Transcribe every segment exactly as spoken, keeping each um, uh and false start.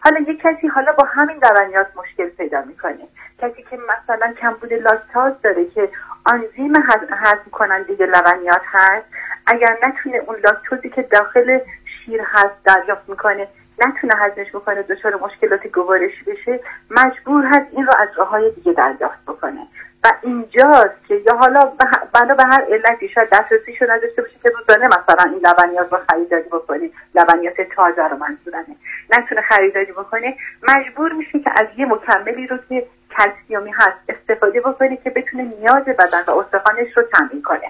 حالا یک کسی حالا با همین لبنیات مشکل پیدا میکنه، کسی که مثلا کمبود لاکتاز داره که آنزیم هضم کننده لبنیات هست، اگر نتونه اون لاکتوزی که داخل شیر هست دریافت میکنه، نتونه هضمش بکنه، دچار مشکلات گوارشی بشه، مجبور هست این رو از راههای دیگه دریافت بکنه. و اینجاست که یا حالا بنا به هر علتی شاید دسترسیشو نداشته باشه که روزانه مثلا این لبنیات رو خریداری بکنه، لبنیات تازه رو منظورمه، نتونه خریداری بکنه، مجبور میشه که از یه مکملی رو که کلسیومی هست استفاده بکنه که بتونه نیاز بدن و استخوانش رو تامین کنه.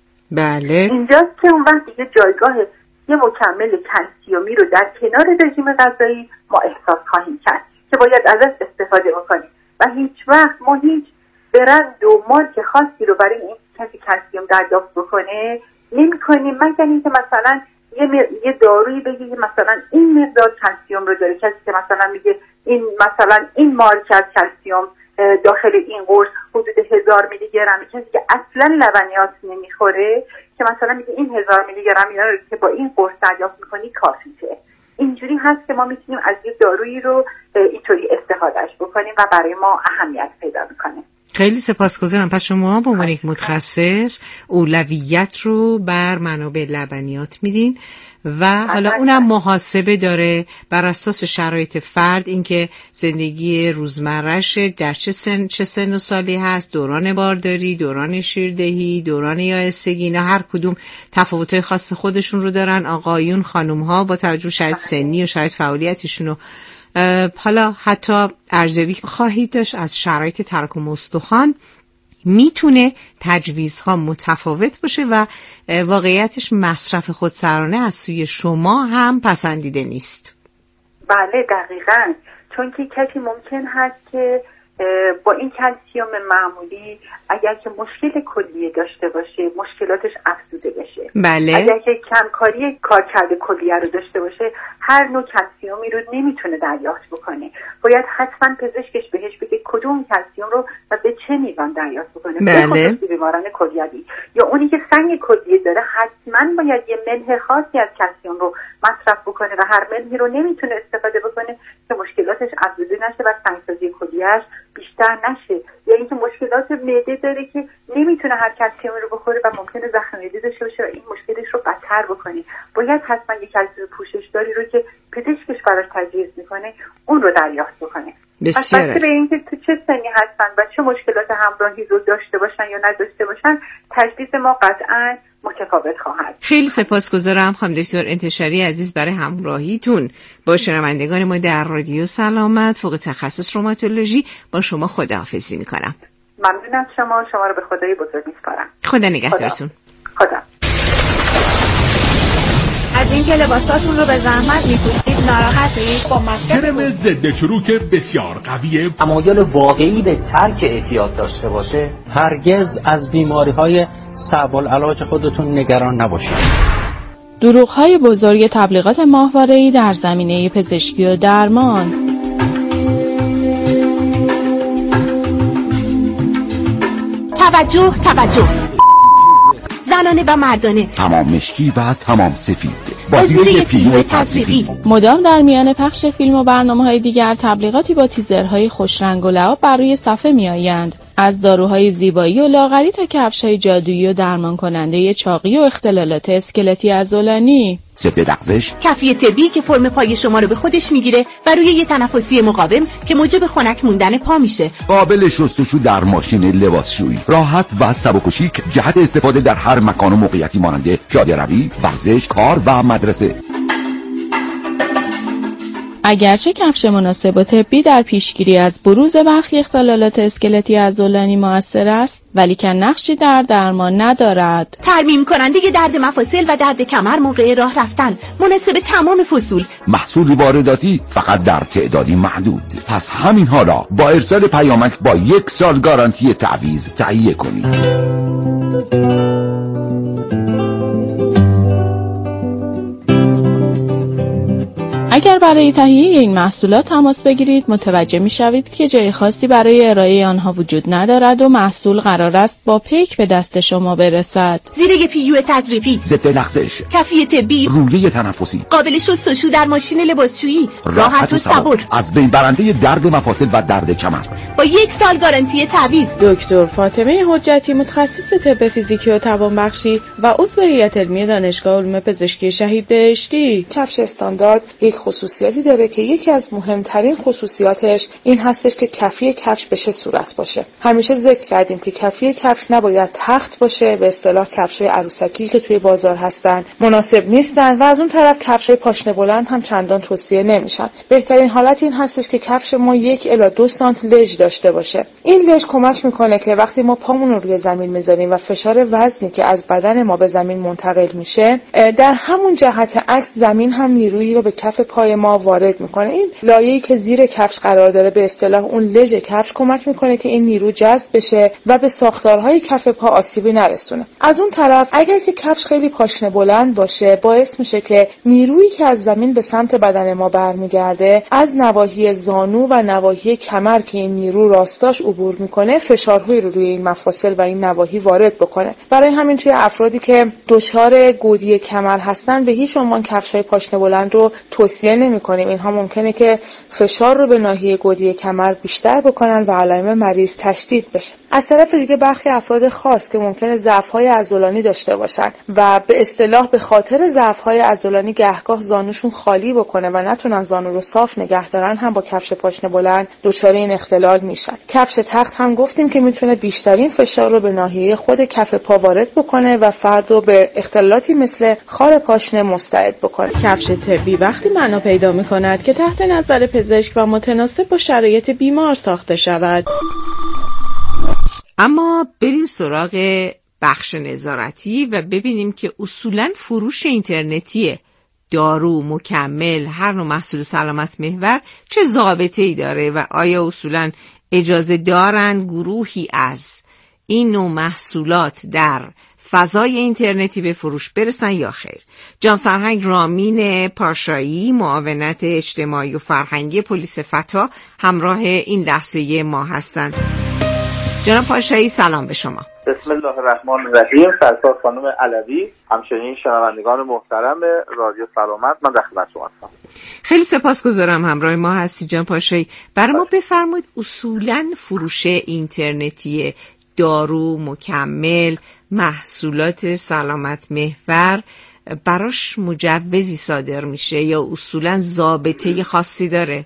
بله. اینجاست که اون وقت دیگه جایگاه یه مکمل کلسیومی رو در کنار رژیم غذایی ما احساس خواهیم کرد که باید ازش استفاده بکنیم و هیچ وقت ما هیچ برند و مارک خاصی رو برای این کسی کلسیوم دریافت بکنه نمی کنیم، مگر اینکه مثلا یه, م... یه دارویی بگه مثلا این مقدار کلسیوم رو داره، کسی که مثلا میگه این مثلا این مارک از کلسیوم داخل این قرص حدود هزار میلی گرمه، کسی که اصلا لبنیات نمیخوره که مثلا میگه این هزار میلی گرم اینا رو که با این قرص دریافت میکنی کافیه. اینجوری هست که ما میتونیم از یه دارویی رو اینطوری استفادهش بکنیم و برای ما اهمیت پیدا میکنه. خیلی سپاسگزارم. پس شما به عنوان یک متخصص اولویت رو بر منابع لبنیات میدین و حالا اونم محاسبه داره بر اساس شرایط فرد، اینکه زندگی روزمره‌اش در چه سن چه سن و سالی هست، دوران بارداری، دوران شیردهی، دوران یائسگی، اینا هر کدوم تفاوت‌های خاص خودشون رو دارن. آقایون، خانم‌ها با توجه شاید سنی و شاید فعالیتشون رو حالا حتی ارزیابی خواهید داشت از شرایط تراکم استخوان. میتونه تجویزها متفاوت باشه و واقعیتش مصرف خودسرانه از سوی شما هم پسندیده نیست. بله دقیقاً، چون که کسی ممکن هست که با این کلسیوم معمولی اگر که مشکل کلیه داشته باشه مشکلاتش افزوده بشه. بله. اگر که کمکاری کارکرد کلیه رو داشته باشه هر نوع کلسیومی رو نمیتونه دریافت بکنه، باید حتما پزشکش بهش بگه کدوم کلسیوم رو و به چه میزان دریافت بکنه. بله. به بیماران کلیوی یا اونی که سنگ کلیه داره حتما باید یه ملح خاصی از کلسیوم رو مصرف بکنه و هر ملحی رو نمیتونه استفاده بکنه که مشکلاتش افزوده نشه و سنگسازی کلیه‌اش بیشتر نشه، یا اینکه مشکلات معده داره که نمیتونه هر کلسیوم رو بخوره و ممکنه زخم معده داشته باشه و این مشکلش رو بدتر بکنه. باید حتما یک کلسیوم پوششداری رو که پزشکش براش تجویز میکنه اون رو دریافت بکنه. بسیار. بسته به اینکه تو چه سنی هستن و چه مشکلات همراهی رو داشته باشن یا نداشته باشن تجویز ما قطعاً متفاوت خواهد. خیلی سپاسگزارم خانم دکتر انتشاری عزیز برای همراهیتون با شنوندگان ما در رادیو سلامت فوق تخصص روماتولوژی. با شما خداحافظی میکنم. ممنونم شما شما رو به خدای بزرگ میسپارم. خدا نگهدارتون. خدا, خدا. از این که لباساتون رو به زحمت میپوشید ناراحتید؟ با کرم ضد چروک بسیار قویه. تمایل واقعی به ترک اعتیاد داشته باشه. هرگز از بیماری‌های صعب العلاج خودتون نگران نباشید. دروغ‌های بزرگ تبلیغات ماهواره‌ای در زمینه پزشکی و درمان. توجه توجه زنانه و مردانه، تمام مشکی و تمام سفید، بازیره پیو تزریقی. مدام در میان پخش فیلم و برنامه‌های دیگر تبلیغاتی با تیزرهای خوشرنگ و لعاب بر روی صفحه میآیند. از داروهای زیبایی و لاغری تا کفش‌های جادویی و درمان کننده چاقی و اختلالات اسکلتی عضلانی. ضد لغزش، کفی طبی که فرم پای شما رو به خودش میگیره و روی یه تنفسی مقاوم که موجب خنک موندن پا میشه. قابل شستشو در ماشین لباسشویی، راحت و سبک و شیک، جهت استفاده در هر مکان و موقعیتی مانند پیاده روی، ورزش، کار و مدرسه. اگرچه کفش مناسب و طبی در پیشگیری از بروز برخی اختلالات اسکلتی عضلانی مؤثر است، ولی که نقشی در درمان ندارد. ترمیم کننده درد مفاصل و درد کمر موقع راه رفتن، مناسب تمام فصول. محصول وارداتی فقط در تعدادی محدود. پس همین حالا با ارسال پیامک با یک سال گارانتی تعویض تهیه کنید. اگر برای تهیه این محصولات تماس بگیرید متوجه می‌شوید که جای خاصی برای ارائه آنها وجود ندارد و محصول قرار است با پیک به دست شما برسد. زیره پیو تزریقی، ضد لغزش، کفی طبی، رویه تنفسی، قابل شستشو در ماشین لباسشویی، راحت و صبور، از بین برنده درد مفاصل و درد کمر، با یک سال گارانتی تعویض. دکتر فاطمه حجتی، متخصص طب فیزیکی و توانبخشی و عضو هیئت علمی دانشگاه علوم پزشکی شهید بهشتی. کفش استاندارد یک خصوصیاتی داره که یکی از مهمترین خصوصیاتش این هستش که کفی کفش به چه صورت باشه. همیشه ذکر کردیم که کفی کفش نباید تخت باشه، به اصطلاح کفش‌های عروسکی که توی بازار هستن مناسب نیستن و از اون طرف کفش‌های پاشنه بلند هم چندان توصیه نمیشن. بهترین حالت این هستش که کفش ما یک الی دو سانت لژ داشته باشه. این لژ کمک میکنه که وقتی ما پامون رو روی زمین میذاریم و فشار وزنی که از بدن ما به زمین منتقل میشه، در همون جهت عکس زمین هم نیرویی رو به کف پای ما وارد میکنه. این لایه‌ای که زیر کفش قرار داره به اصطلاح اون لژ کفش کمک میکنه که این نیرو جذب بشه و به ساختارهای کف پا آسیبی نرسونه. از اون طرف اگر که کفش خیلی پاشنه بلند باشه باعث میشه که نیرویی که از زمین به سمت بدن ما برمیگرده از نواحی زانو و نواحی کمر که این نیرو راستاش عبور میکنه فشارهایی رو روی این مفاصل و این نواحی وارد بکنه. برای همین توی افرادی که دچار گودی کمر هستن به هیچ عنوان کفش‌های پاشنه بلند رو توصیه نمی‌کنیم. اینها ممکنه که فشار رو به ناحیه گودی کمر بیشتر بکنن و علائم مریض تشدید بشه. از طرف دیگه برخی افراد خاص که ممکنه ضعف‌های عضلانی داشته باشن و به اصطلاح به خاطر ضعف‌های عضلانی گهگاه زانوشون خالی بکنه و نتونن زانو رو صاف نگه دارن هم با کفش پاشنه بلند دچار این اختلال میشن. کفش تخت هم گفتیم که میتونه بیشترین فشار رو به ناحیه خود کف پا وارد بکنه و فرد رو به اختلالاتی مثل خار پاشنه مستعد بکنه. کفش طبی وقتی معنا پیدا می‌کند که تحت نظر پزشک و متناسب با شرایط بیمار ساخته شود. اما بریم سراغ بخش نظارتی و ببینیم که اصولاً فروش اینترنتی دارو، مکمل، هر نوع محصول سلامت محور چه ضابطه‌ای داره و آیا اصولاً اجازه دارن گروهی از این نوع محصولات در فضای اینترنتی به فروش برسن یا خیر؟ جان سرهنگ رامین پاشایی، معاونت اجتماعی و فرهنگی پلیس فتا، همراه این لحظه ما هستند. جناب پاشایی سلام به شما. بسم الله الرحمن الرحیم. سرکار خانم علوی، همچنین شنوندگان محترم رادیو سلامت، من در خدمت شما هستم. خیلی سپاسگزارم همراه ما هستی جان پاشایی. برای ما بفرمایید اصولاً فروش اینترنتی دارو، مکمل، محصولات سلامت محور براش مجوزی صادر میشه یا اصولاً ضابطه خاصی داره؟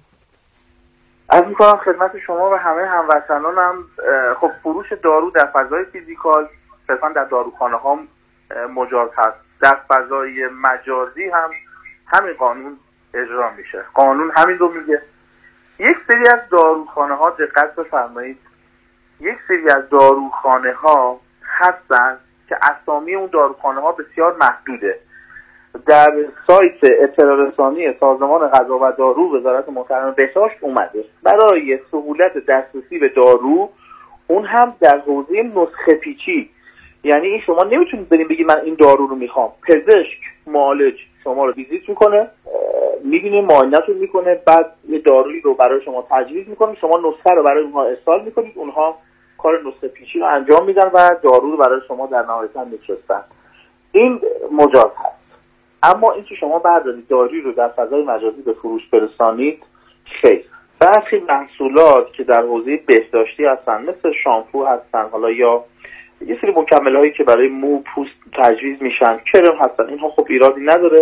از میکنم خدمت شما و همه هموطنانم. خب فروش دارو در فضای فیزیکال صرفا در داروخانه ها مجاز هست. در فضای مجازی هم همین قانون اجرا میشه. قانون همین رو میگه. یک سری از داروخانه ها دقت بفرمایید، یک سری از داروخانه ها هستن که اسامی اون داروخانه ها بسیار محدوده. در سایت اطلاع رسانی سازمان غذا و دارو وزارت محترم بهداشت اومده برای سهولت دسترسی به دارو، اون هم در حوزه نسخه پیچی. یعنی این شما نمیتونید بریم بگید من این دارو رو میخوام. پزشک معالج شما رو ویزیت میکنه، میبینه، معاینتون میکنه، بعد یه دارویی رو برای شما تجویز میکنه، شما نسخه رو برای اونها ارسال میکنید، اونها کار نسخه پیچی رو انجام میدن و دارو رو برای شما در نهایت میفرستن. این مجاز هست. اما اینکه شما بردارید دارویی رو در فضای مجازی به فروش برسانید، خیر. برخی محصولات که در حوزه بهداشتی هستن مثل شامپو هستن، حالا یا یه سری مکمل‌هایی که برای مو، پوست تجویز میشن، کرم هستن، اینها خب ایرادی نداره،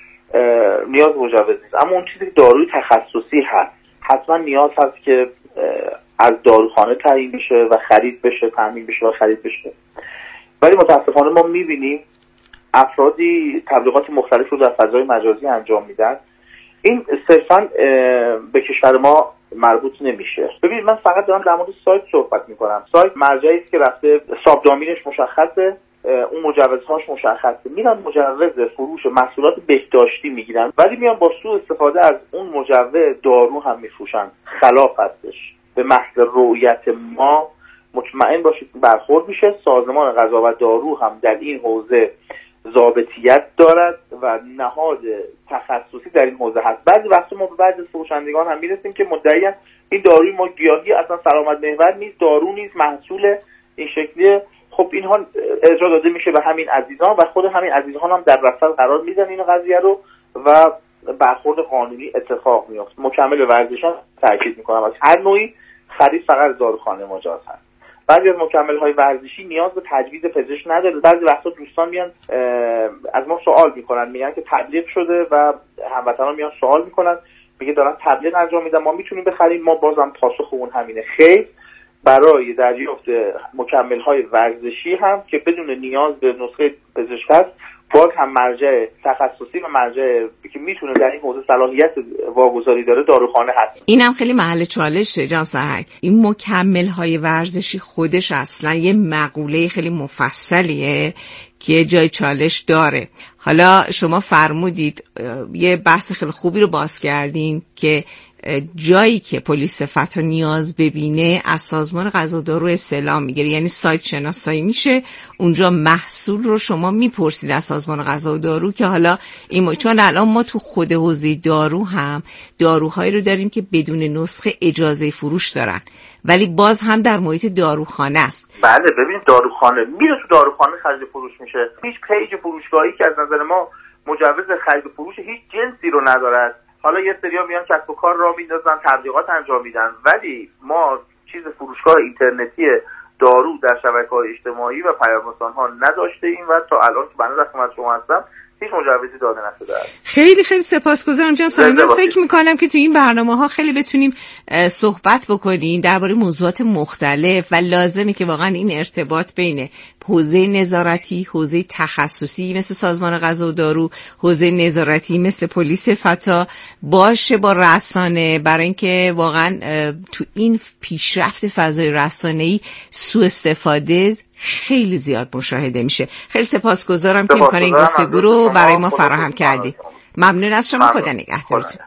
نیاز مجوز نیست. اما اون چیزی که داروی تخصصی هست حتما نیاز هست که از داروخانه تعیین بشه و خرید بشه، تامین بشه و خرید بشه. ولی متاسفانه ما میبینیم افرادی تبلیغات مختلف رو در فضای مجازی انجام میدن. این صرفا به کشور ما مربوط نمیشه. ببینید من فقط دارم در مورد سایت صحبت میکنم. سایت مرجعی است که رفته سابدامینش مشخصه، اون مجوزهاش مشخصه، میرن مجوز فروش محصولات بهداشتی میگیرن، ولی میان با سوء استفاده از اون مجوز دارو هم میفروشن. خلاف هستش. به محض رؤیت ما مطمئن باشید برخورد میشه. سازمان غذا و دارو هم در این حوزه ضابطیت دارد و نهاد تخصصی در این حوزه هست. بعضی وقتا ما به بعضی از فروشندگان هم میرسیم که مدعیان این داروی ما گیاهی اصلا سلامت محور نیست، دارو نیست، محصول این شکلیه. خب اینها اجرا داده میشه به همین عزیزان و خود همین عزیزان هم در رصد قرار میدن این قضیه رو و برخورد قانونی اتفاق میفته. مکمل ورزشان تاکید میکنم از هر نوعی خرید فقط داروخانه مجاز هست. بعضی از مکمل های ورزشی نیاز به تجویز پزشک نداره. بعضی وقتا دوستان میان از ما سوال میکنن، میگن که تبلیغ شده و هموطنان میان سوال میکنن، میگه دارن تبلیغ انجام میدن، ما میتونیم بخریم؟ ما بازم پاسخ اون همینه، خیر. برای دریافت مکمل های ورزشی هم که بدون نیاز به نسخه پزشک هست، باز هم مرجع تخصصی و مرجع که میتونه در این حوزه صلاحیت واگذاری داره داروخانه هست. اینم خیلی محل چالشه جناب سرهنگ. این مکمل های ورزشی خودش اصلا یه مقوله خیلی مفصلیه که جای چالش داره. حالا شما فرمودید یه بحث خیلی خوبی رو باز کردین که جایی که پلیس فتح نیاز ببینه از سازمان غذا و دارو استعلام میگیره، یعنی سایت شناسایی میشه، اونجا محصول رو شما میپرسید از سازمان غذا و دارو که حالا این چون الان ما تو خود حوزه دارو هم داروهایی رو داریم که بدون نسخه اجازه فروش دارن ولی باز هم در محیط داروخانه است. بله ببین داروخانه میره تو داروخانه خرید فروش میشه، هیچ پیج فروشگاهی که از نظر ما مجوز خرید فروش هیچ جنسی رو ندارد. حالا یه سریا میان کسب و کار را میندازن، تبلیغات انجام میدن، ولی ما چیز فروشگاه اینترنتی دارو در شبکه‌های اجتماعی و پیام‌رسان‌ها نداشته ایم و تا الان که بنده در خدمت شما هستم هیچ مجوزی داده نشده است. خیلی خیلی سپاسگزارم جناب سرهنگ. من فکر میکنم که تو این برنامه‌ها خیلی بتونیم صحبت بکنیم درباره موضوعات مختلف و لازمه که واقعا این ارتباط بین حوزه نظارتی، حوزه تخصصی مثل سازمان غذا و دارو، حوزه نظارتی مثل پلیس فتح باشه با رسانه، برای اینکه واقعا تو این پیشرفت فضای رسانه‌ای سوء استفاده خیلی زیاد مشاهده میشه. خیلی سپاسگزارم که امکان این گفتگو رو برای ما فراهم کردید. ممنون از شما. خدا نگهدارتون.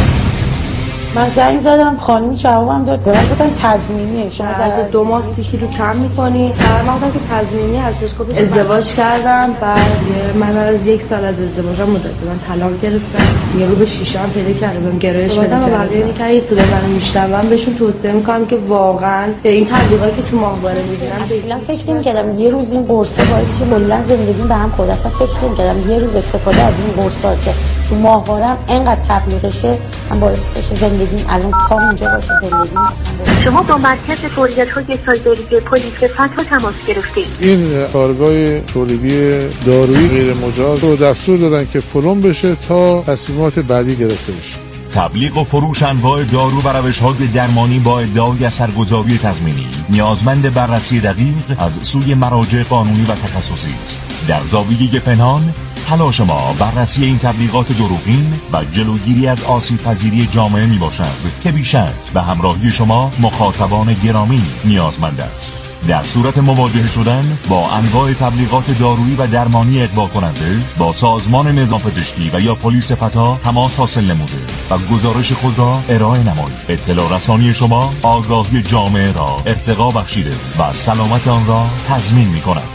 من زنگ زدم خانم جوابم داد گفتن تضمینیه، شما در دو ماه سی کیلو کم می‌کنی. من گفتم که تضمینی هستش. گفت ازدواج کردم، بعد من از یک سال از ازدواجم مدت من طلاق گرفتم، یه رو به شیشه هم پیدا کردم، گرایش پیدا کردم. بقیه اینی که صدا منو میشنوم بهشون توصیه می‌کنم که واقعا این تبلیغاتی که تو ماهواره می‌گیرن اصلا فکر نمی‌کردم یه روز این قرصه باعث شه کلا زندگیم به هم خورد. اصلا فکر نمی‌کردم یه روز استفاده از این قرصا که تو ماهوارم اینقدر تبلیغشه من باعث بشه زندگی الان کام اینجا باشه زندگی مثلا. شما با مرکز تولیدات سایبری پلیس فتح تماس گرفتید. این کارگاه تولیدی دارویی غیر مجاز رو دستور دادن که فلان بشه تا تصمیمات بعدی گرفته بشه. تبلیغ و فروش انواع دارو و روش‌های درمانی با ادعای اثرگذاری تضمینی نیازمند بررسی دقیق از سوی مراجع قانونی و تخصصی است. در زاویه پنهان تلاش ما بررسی این تبلیغات دروغین و جلوگیری از آسیب‌پذیری جامعه میباشد که بیشک به همراهی شما مخاطبان گرامی نیازمند است. در صورت مواجهه شدن با انواع تبلیغات دارویی و درمانی اغوا کننده با سازمان نظام پزشکی و یا پلیس فتح تماس حاصل نموده و گزارش خود را ارائه نمایید. اطلاع رسانی شما آگاهی جامعه را ارتقا بخشیده و سلامت آن را تضمین می‌کند.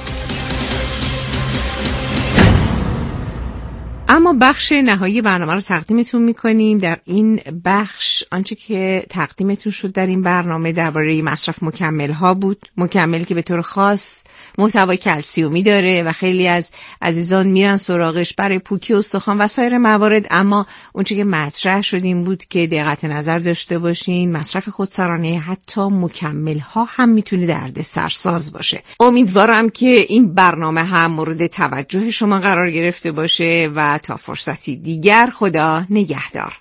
اما بخش نهایی برنامه رو تقدیمتون میکنیم. در این بخش آنچه که تقدیمتون شد در این برنامه درباره مصرف مکمل ها بود، مکملی که به طور خاص محتوای کلسیومی داره و خیلی از عزیزان میرن سراغش برای پوکی استخوان و سایر موارد. اما اونچه که مطرح شد این بود که دقت نظر داشته باشین مصرف خودسرانه حتی مکمل ها هم میتونه دردسرساز باشه. امیدوارم که این برنامه هم مورد توجه شما قرار گرفته باشه و تا فرصتی دیگر خدا نگهدار.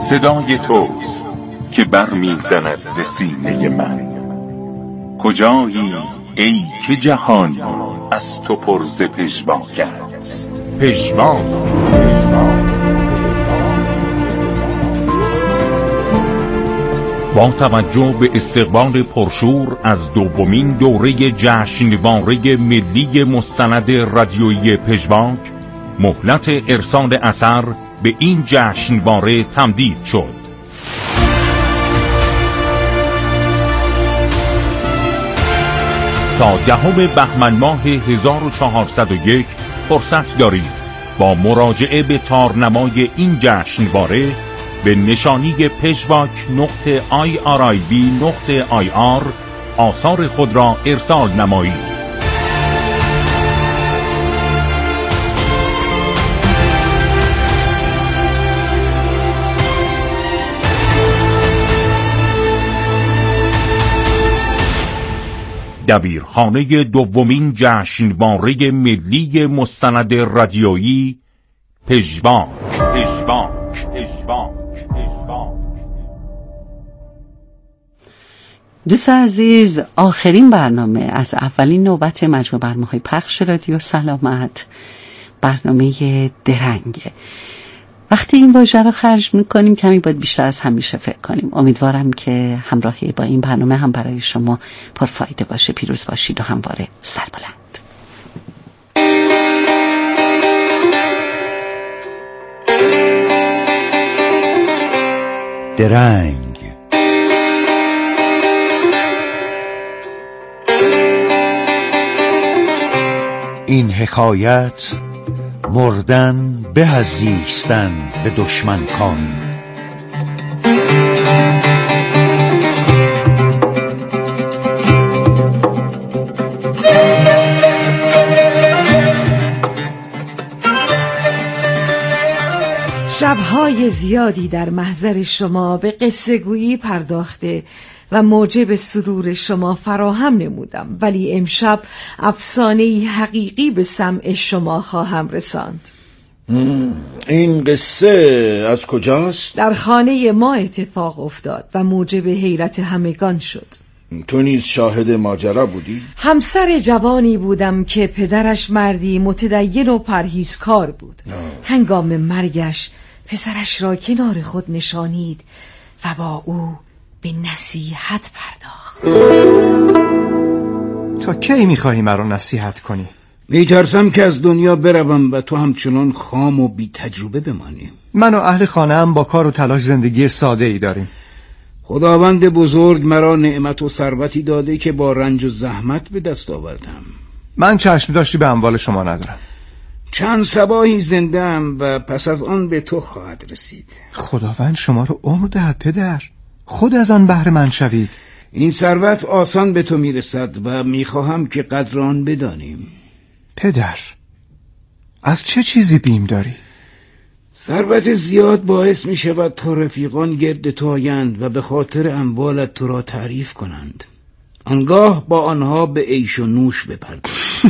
صدای توست که برمیزند ز سینه من. کجایی ای که جهان از تو پر ز پژواک است. پژواک. با توجه به استقبال پرشور از دومین دوره جشنواره ملی مستند رادیویی پژواک، مهلت ارسال اثر به این جشنواره تمدید شد. تا دهم بهمن ماه هزار و چهارصد و یک فرصت دارید با مراجعه به تارنمای این جشنواره به نشانی پژواک نقطه آی آر آی بی نقطه آی آر آثار خود را ارسال نمایید. دبیرخانه دومین جشنواره ملی مستند رادیویی پژواک. پژواک. پژواک. دوست عزیز، آخرین برنامه از اولین نوبت مجموع برنامه‌های پخش رادیو سلامت، برنامه درنگه. وقتی این واژه رو خرج میکنیم کمی باید بیشتر از همیشه فکر کنیم. امیدوارم که همراهی با این برنامه هم برای شما پرفایده باشه. پیروز باشید و همواره سربلند. درنگ. این حکایت مردن به از زیستن به دشمن کامی. شب‌های زیادی در محضر شما به قصه گویی پرداخته و موجب سرور شما فراهم نمودم، ولی امشب افسانه‌ای حقیقی به سمع شما خواهم رساند. این قصه از کجاست؟ در خانه ما اتفاق افتاد و موجب حیرت همگان شد. تو نیز شاهد ماجرا بودی؟ همسر جوانی بودم که پدرش مردی متدین و پرهیزکار بود. آه. هنگام مرگش پسرش را کنار خود نشانید و با او به نصیحت پرداخت. تا کی میخواهی مرا نصیحت کنی؟ میترسم که از دنیا بروم و تو همچنان خام و بی تجربه بمانی. من و اهل خانه هم با کار و تلاش زندگی ساده ای داریم. خداوند بزرگ مرا نعمت و ثروتی داده که با رنج و زحمت به دست آوردم. من چشم داشتی به اموال شما ندارم. چند صباحی زنده ام و پس از آن به تو خواهد رسید. خداوند شما رو عمر دهد پدر، خود از آن بهره مند شوید. این ثروت آسان به تو میرسد و میخواهم که قدر آن بدانیم. پدر، از چه چیزی بیم داری؟ ثروت زیاد باعث می شود تا رفیقان گرد تو آیند و به خاطر اموالت تو را تعریف کنند. آنگاه با آنها به عیش و نوش بپرداز.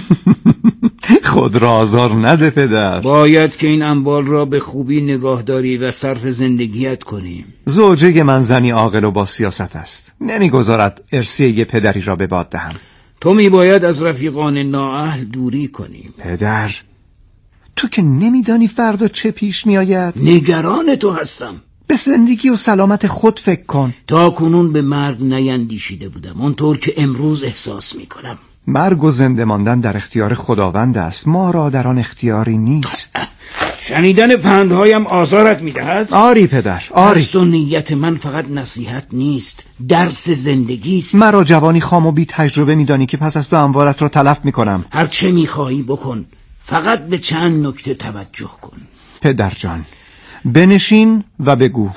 خود را آزار نده پدر. باید که این اموال را به خوبی نگاهداری و صرف زندگیت کنیم. زوجه من زنی عاقل و با سیاست است، نمیگذارد ارثیه پدری را به باد دهم. تو می باید از رفیقان نااهل دوری کنیم. پدر، تو که نمیدانی فردا چه پیش می آید؟ نگران تو هستم. به زندگی و سلامت خود فکر کن. تا کنون به مرگ نیندیشیده بودم اونطور که امروز احساس می کنم. مرگ و زنده ماندن در اختیار خداوند است، ما را در آن اختیاری نیست. شنیدن پندهایم آزارت می دهد؟ آری پدر، آری. قصد و نیت من فقط نصیحت نیست، درس زندگی است. مرا جوانی خام و بی تجربه می دانی که پس از تو اموالت را تلف می کنم. هر چه می خواهی بکن، فقط به چند نکته توجه کن. پدر جان، بنشین و بگو.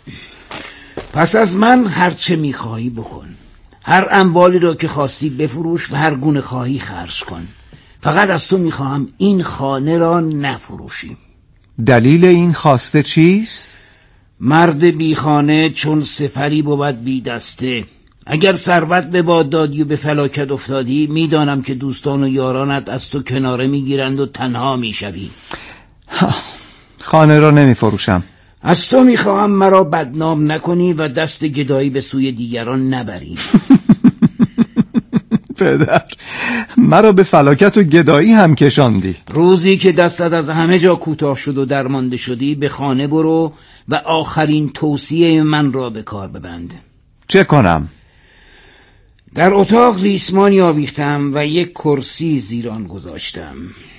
پس از من هر چه می خواهی بکن. هر اموالی را که خواستی بفروش و هر گونه خواهی خرج کن. فقط از تو می خواهم این خانه را نفروشی. دلیل این خواسته چیست؟ مرد بی خانه چون سپری بود بی دسته. اگر ثروت به باد دادی و به فلاکت افتادی، میدانم که دوستان و یارانت از تو کناره میگیرند و تنها میشوی. خانه را نمی فروشم. از تو میخواهم مرا بدنام نکنی و دست گدایی به سوی دیگران نبری. پدر، مرا به فلاکت و گدایی هم کشاندی. روزی که دستت از همه جا کوتاه شد و درمانده شدی به خانه برو و آخرین توصیه من را به کار ببند. چه کنم؟ در اتاق ریسمانی آویختم و یک کرسی زیر آن گذاشتم.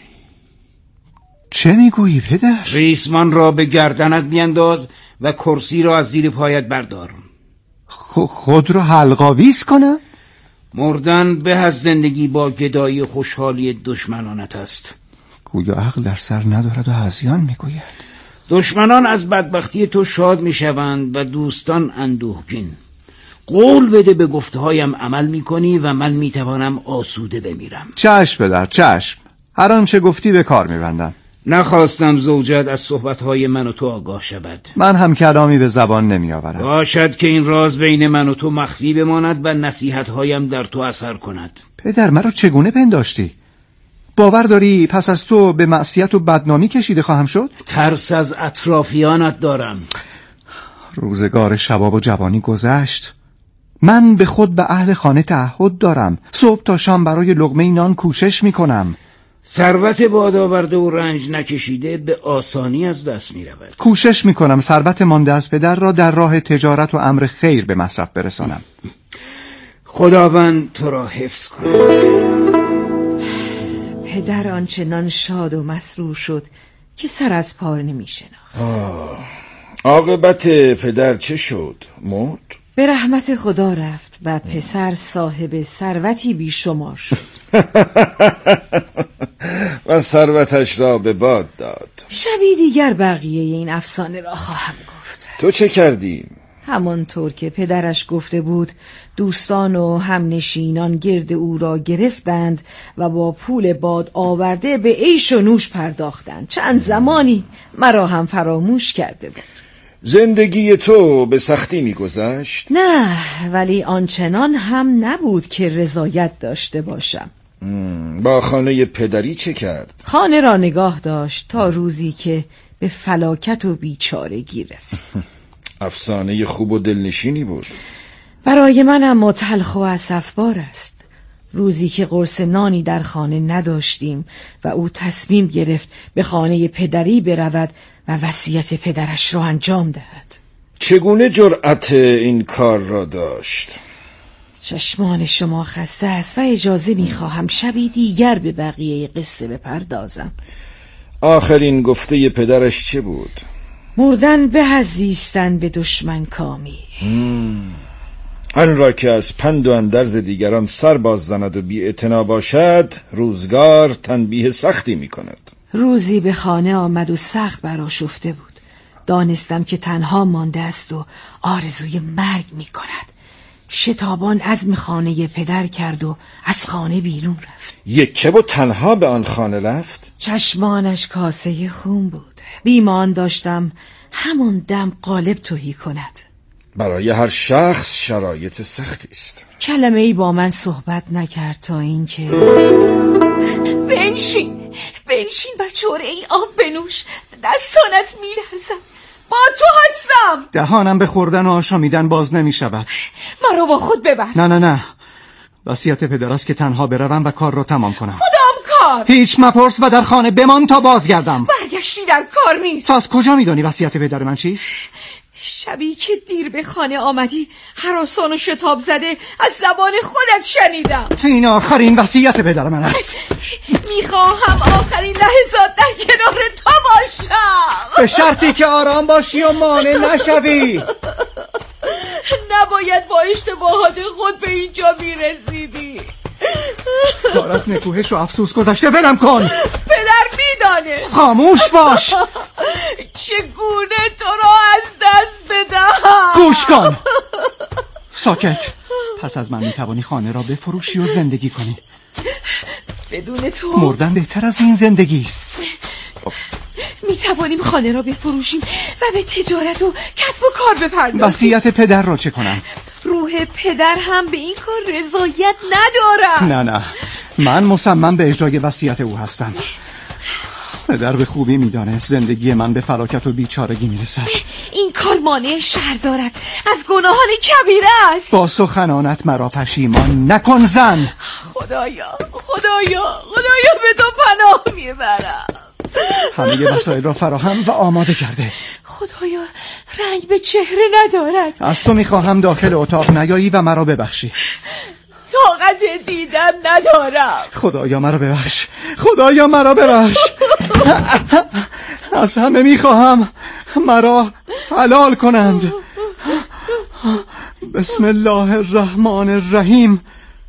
چه میگویی پدر؟ ریسمان را به گردنت بینداز و کرسی را از زیر پایت بردار. خ- خود را حلق‌آویز کنم؟ مردن به از زندگی با گدایی خوشحالی دشمنانت است. گویا عقل در سر ندارد و هذیان میگوید. دشمنان از بدبختی تو شاد میشوند و دوستان اندوهگین. قول بده به گفتهایم عمل میکنی و من میتوانم آسوده بمیرم. چشم پدر، چشم. هر آنچه گفتی به کار میبندم. نخواستم زوجت از صحبتهای من و تو آگاه شود. من هم کلامی به زبان نمی آورم. باشد که این راز بین من و تو مخفی بماند و نصیحتهایم در تو اثر کند. پدر، مرا چگونه پنداشتی؟ باور داری پس از تو به معصیت و بدنامی کشیده خواهم شد؟ ترس از اطرافیانت دارم. روزگار شباب و جوانی گذشت. من به خود به اهل خانه تعهد دارم. صبح تا شام برای لقمه نان کوشش می کنم. ثروت بادآورده و رنج نکشیده به آسانی از دست می رود. کوشش می کنم ثروت مانده از پدر را در راه تجارت و امر خیر به مصرف برسانم. خداوند تو را حفظ کند. پدر آنچنان شاد و مسرور شد که سر از پا نمی شناخت. عاقبت پدر چه شد؟ مرد؟ به رحمت خدا رفت و پسر صاحب ثروتی بیشمار شد. و ثروتش را به باد داد. شبی دیگر بقیه این افسانه را خواهم گفت. تو چه کردی؟ همانطور که پدرش گفته بود دوستان و همنشینان گرد او را گرفتند و با پول باد آورده به عیش و نوش پرداختند. چند زمانی مرا هم فراموش کرده بود. زندگی تو به سختی می‌گذشت؟ نه، ولی آنچنان هم نبود که رضایت داشته باشم. با خانه پدری چه کرد؟ خانه را نگاه داشت تا روزی که به فلاکت و بیچارگی رسید. افسانه خوب و دلنشینی بود. برای من اما تلخ و اسفبار است. روزی که قرص نانی در خانه نداشتیم و او تصمیم گرفت به خانه پدری برود و وصیت پدرش را انجام دهد. چگونه جرأت این کار را داشت؟ چشمان شما خسته است و اجازه می‌خواهم شبی دیگر به بقیه قصه بپردازم. آخرین گفته پدرش چه بود؟ مردن به از زیستن به دشمن کامی. آن را که از پند و اندرز دیگران سر باز زند و بی اعتنا باشد روزگار تنبیه سختی می کند. روزی به خانه آمد و سخت برآشفته بود. دانستم که تنها مانده است و آرزوی مرگ می کند. شتابان عزم خانه پدر کرد و از خانه بیرون رفت. یکه و تنها به آن خانه رفت؟ چشمانش کاسه خون بود. بیمان داشتم همون دم قالب تهی کند. برای هر شخص شرایط سختی است. کلمه ای با من صحبت نکرد تا اینکه بنشین بنشین و چوره ای آب بنوش، دستانت میلرزد. با تو هستم. دهانم به خوردن و آشامیدن باز نمی شود. مرا با خود ببر. نه نه نه، وصیت پدر است که تنها بروم و کار را تمام کنم. کدام کار؟ هیچ مپرس و در خانه بمان تا بازگردم. برگشتی در کار نیست. تو از کجا میدانی وصیت پدر من چیست؟ شبی که دیر به خانه آمدی هراسان و شتاب زده از زبان خودت شنیدم. این آخرین وصیت پدر من است. میخواهم آخرین لحظات در کنار تو باشم، به شرطی که آرام باشی و مانع نشوی. نباید با اشتباهات خود به اینجا میرسیدی. کار از نکوهش و افسوس گذشته، ولم کن. پدر میدانه. خاموش باش. چگونه تو را از دست بدهم؟ گوش کن. ساکت. پس از من میتوانی خانه را بفروشی و زندگی کنی. بدون تو مردن بهتر از این زندگی است. میتوانیم خانه را بفروشیم و به تجارت و کسب و کار بپردازیم. وصیت پدر را چه کنم؟ روح پدر هم به این کار رضایت ندارد. نه نه، من مصمم به اجرای وصیت او هستم. پدر به خوبی میدانست زندگی من به فلاکت و بیچارگی میرسد. این کار مانع شر دارد، از گناهان کبیره است. با سخنانت مرا پشیمان نکن زن. خدایا خدایا خدایا به تو پناه میبرم. همه وسایل را فراهم و آماده کرده. خدایا رنگ به چهره ندارد. از تو میخواهم داخل اتاق نیایی و مرا ببخشی. طاقت دیدن ندارم. خدایا مرا ببخش، خدایا مرا ببخش. از همه میخواهم مرا حلال کنند. بسم الله الرحمن الرحیم.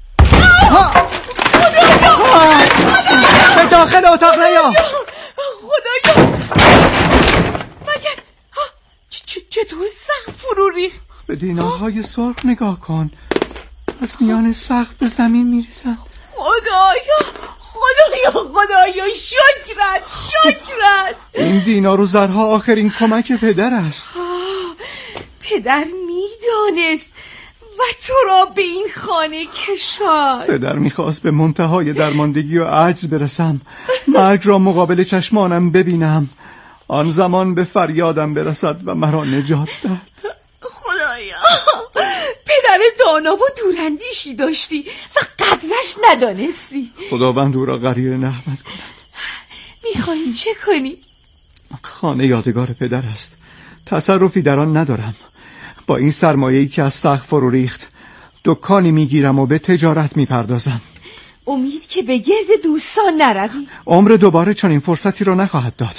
به داخل اتاق نیا. خدایا مگر چطور سقف فرو ریخت؟ به دینارهای سرخ نگاه کن، از میان سقف به زمین میریزم. خدایا خدایا خدایا شکرت شکرت. این دینار و زرها آخرین کمک پدر است. پدر میدانست و تو را به این خانه کشاند. پدر میخواست به منتهای درماندگی و عجز برسم، مرگ را مقابل چشمانم ببینم، آن زمان به فریادم برسد و مرا نجات دهد. خدایا پدر دانا و دوراندیشی داشتی و قدرش ندانستی. خداوند او را غریق نعمت کند. میخواهی چه کنی؟ خانه یادگار پدر است، تصرفی در آن ندارم. با این سرمایه‌ای که از سقف فرو ریخت دکانی میگیرم و به تجارت میپردازم. امید که به گرد دوستان نروی. عمر دوباره چنین فرصتی را نخواهد داد.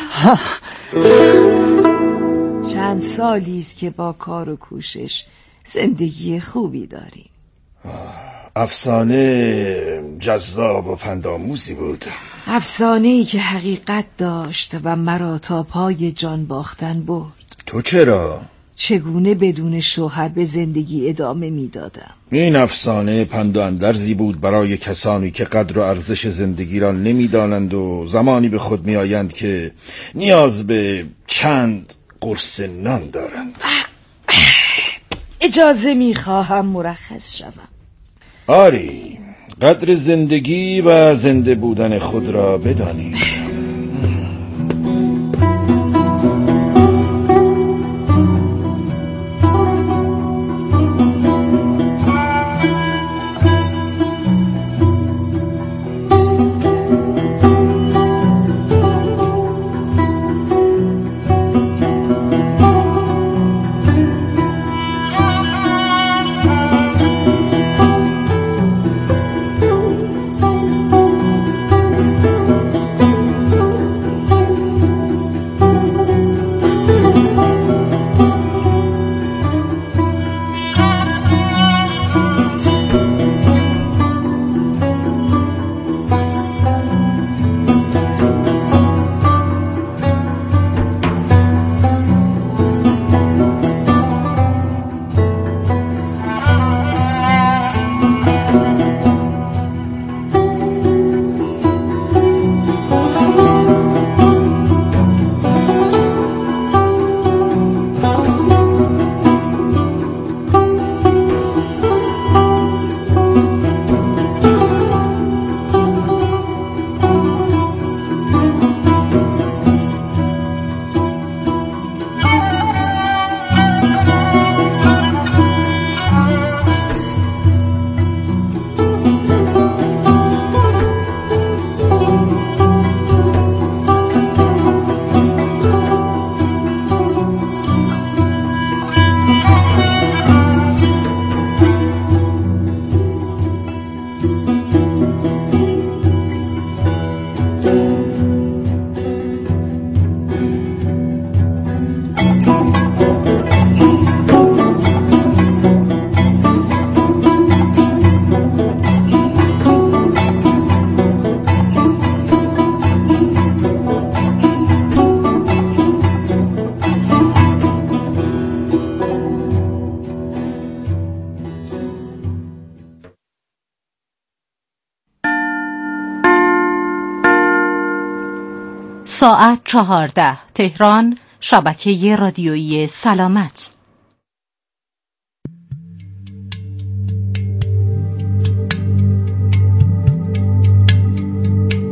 چند سالی است که با کار و کوشش زندگی خوبی داریم. افسانه جذاب و پندآموزی بود. افسانه‌ای که حقیقت داشت و مرا تا پای جان باختن برد. تو چرا؟ چگونه بدون شوهر به زندگی ادامه میدادم؟ این افسانه پند و اندرزی بود برای کسانی که قدر و ارزش زندگی را نمیدانند و زمانی به خود میآیند که نیاز به چند قرص نان دارند. اجازه میخواهم مرخص شوم. آری، قدر زندگی و زنده بودن خود را بدانید. ساعت چهارده، تهران، شبکه رادیویی سلامت.